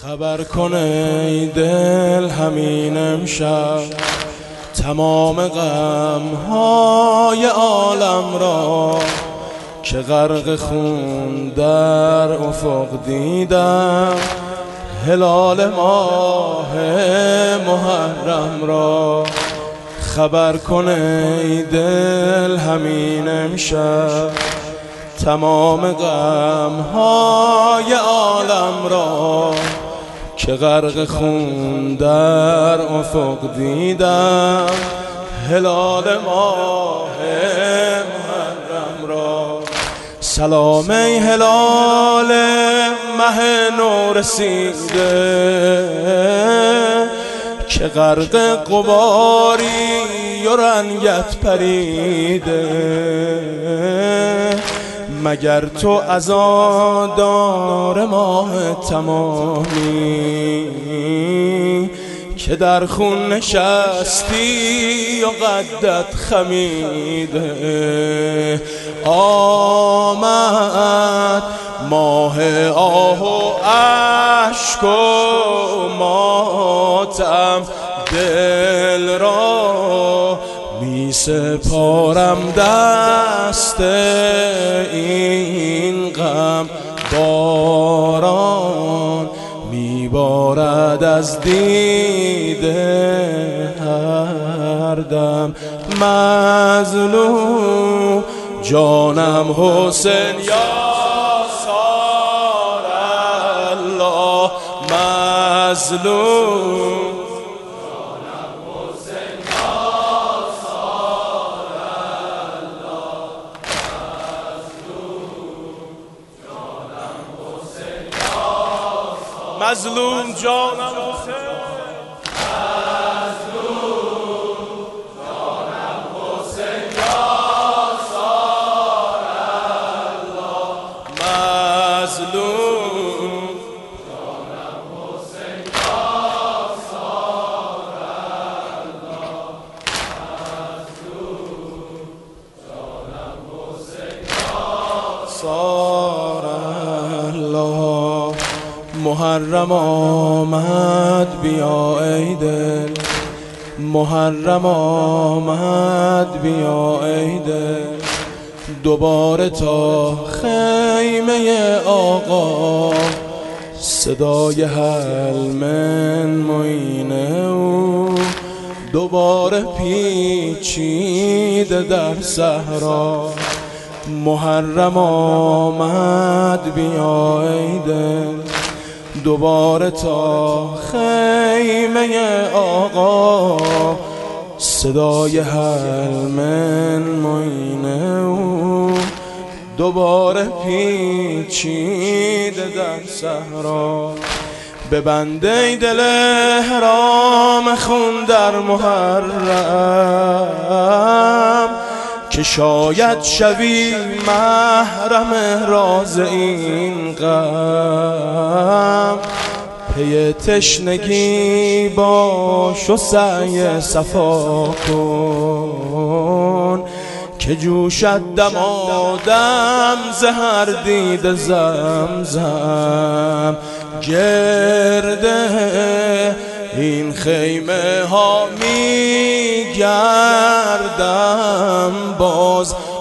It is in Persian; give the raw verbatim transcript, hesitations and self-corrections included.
خبر کن ای دل همین امشب تمام غمهای عالم را که غرق خون در افق دیدم هلال ماه محرم را. خبر کن ای دل همین امشب تمام غمهای عالم را که غرق خون در افق دیدم هلال ماه محرم را. سلام ای هلال مه نو رسیده که غرق غباری و رنگت پریده، مگر تو عزادار ماه تمامی که در خون نشستی و قدت خمیده. آمد ماه آه و اشک و ماتم دل را می سپارم دست این غم باران می بارد از دیده هر دم. مظلوم جانم حسین یا سار الله، مظلوم مظلوم جانم حسین، مظلوم جانم حسین یا سار الله، مظلوم جانم حسین یا سار الله، مظلوم جانم حسین یا سار الله. محرم آمد بیا ای دل، محرم آمد بیا ای دل، دوباره تا خیمه آقا صدای حل من معین او دوباره پیچیده در صحرا. محرم آمد بیا ای دل، دوباره تا خیمه آقا صدای حل من معین او دوباره پیچیده در صحرا. ببند ای دل احرام خون در محرم که شاید شوی محرم راز این غم. پی تشنگی باش و سعی صفا کن که جوشد دمادم زهر دید زمزم. گرده این خیمه ها می گردم باز